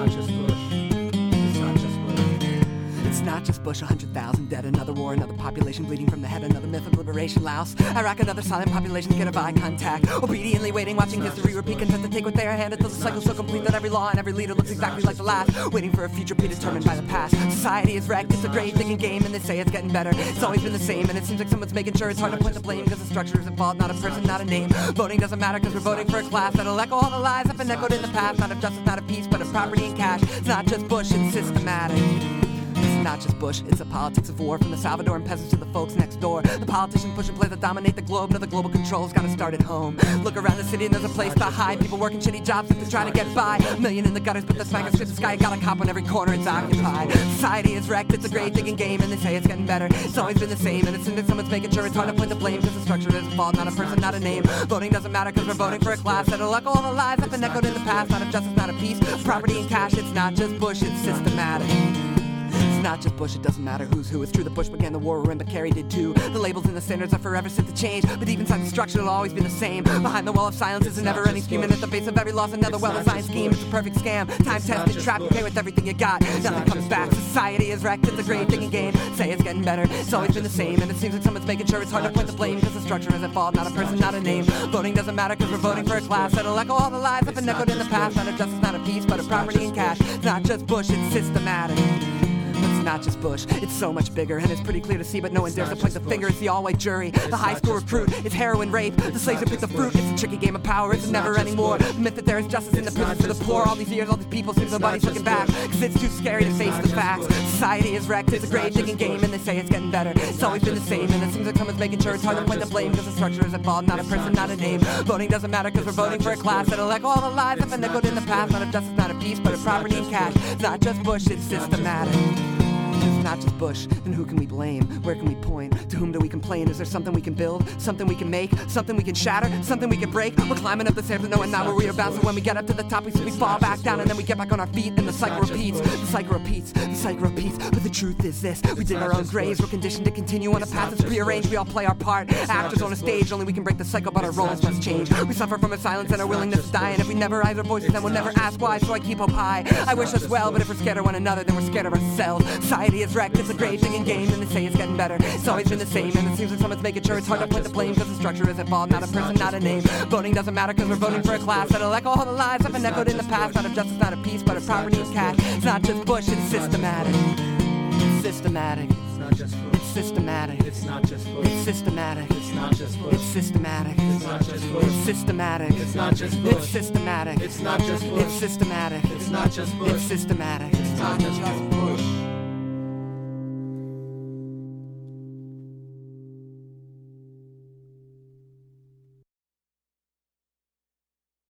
not just Bush. It's not just Bush. It's not just Bush, 100,000 dead, another war, another population bleeding from the head, another myth of liberation. Laos, Iraq, another silent population scared of eye contact, obediently waiting, watching history repeat, content to take what they are handed till the cycle's so complete that every law and every leader looks exactly like the last, waiting for a future predetermined by the past. Society is wrecked, it's a grave digging game, and they say it's getting better. It's always been the same, and it seems like someone's making sure it's hard to point the blame, because the structure is involved, not a person, not a name. Voting doesn't matter, because we're voting for a class that'll echo all the lies that have been echoed in the past, not of justice, not of peace, but of property and cash. It's not just Bush, it's systematic. It's not just Bush, it's the politics of war, from the Salvadoran peasants to the folks next door. The politicians push and play that dominate the globe. No, the global control's gotta start at home. Look around the city and there's a place to hide. People working shitty jobs just to try to get by. A million in the gutters, but the smack is the sky. Got a cop on every corner, it's occupied. Society is wrecked, it's a grave digging game, and they say it's getting better. It's always been the same, and it seems like someone's making sure it's hard to point the blame, because the structure is involved, not a person, not a name. Voting doesn't matter, because we're voting for a class that'll echo all the lies that have been echoed in the past. Not of justice, not of peace, property and cash. It's not just Bush, it's systematic. It's not just Bush, it doesn't matter who's who. It's true that Bush began the war we're in, but Kerry did too. The labels and the standards are forever set to change, but deep inside the structure it'll always be the same. Behind the wall of silence is a never-ending screaming at the base of every loss, another well-designed scheme. It's a perfect scam, time-tested, trapped, you pay with everything you got. Nothing comes back, society is wrecked, it's a grave digging game. Say it's getting better, it's always been the same, and it seems like someone's making sure it's hard to point the blame, because the structure is involved, not a person, not a name. Voting doesn't matter, because we're voting for a class that'll echo all the lies that have been echoed in the past. Not of justice, not of peace, but of property and cash. It's not just Bush, it's systematic. It's not just Bush, it's so much bigger, and it's pretty clear to see, but no one dares to point the finger. It's the all-white jury, the high school recruit, it's heroin rape, the slaves who pick the fruit. It's a tricky game of power, it's a never-ending war. The myth that there is justice in the prison for the poor. All these years, all these people, seems nobody's looking back, because it's too scary to face the facts. Society is wrecked, it's a grave digging game, and they say it's getting better. It's always been the same, and it seems like someone's making sure it's hard to point the blame, because the structure is involved, not a person, not a name. Voting doesn't matter, because we're voting for a class that'll echo all the lies that have been echoed in the past. Not of justice, not of peace, but of property and cash. It's not just Bush, it's systematic. It's not just Bush, then who can we blame? Where can we point? To whom do we complain? Is there something we can build? Something we can make? Something we can shatter? Something we can break? We're climbing up the stairs and knowing not where we are bound. So when we get up to the top, we fall back down, and then we get back on our feet, and the cycle repeats. The cycle repeats. The cycle repeats. But the truth is this: we dig our own graves. We're conditioned to continue on a path that's prearranged. We all play our part. Actors on a stage. Only we can break the cycle, but our roles must change. We suffer from a silence and our willingness to die. And if we never raise our voices, then we'll never ask why. So I keep hope high. I wish us well, but if we're scared of one another, then we're scared of ourselves. Society is wrecked. It's a grave digging game, and they say it's getting better. It's always been the same, and it seems like someone's making sure it's hard to point the blame, because the structure is involved, not a person, not a name. Voting doesn't matter, because we're voting for a class that'll echo all the lies that have been echoed in the past. Not of justice, not of peace, but of property and cash. It's not just Bush, it's systematic. It's systematic. It's not just Bush. It's systematic. It's not just Bush. It's systematic. It's not just Bush. It's systematic. It's not just Bush. It's systematic. It's not just Bush. It's systematic. It's not just Bush. It's systematic. It's not just Bush. It's systematic. It's not just Bush.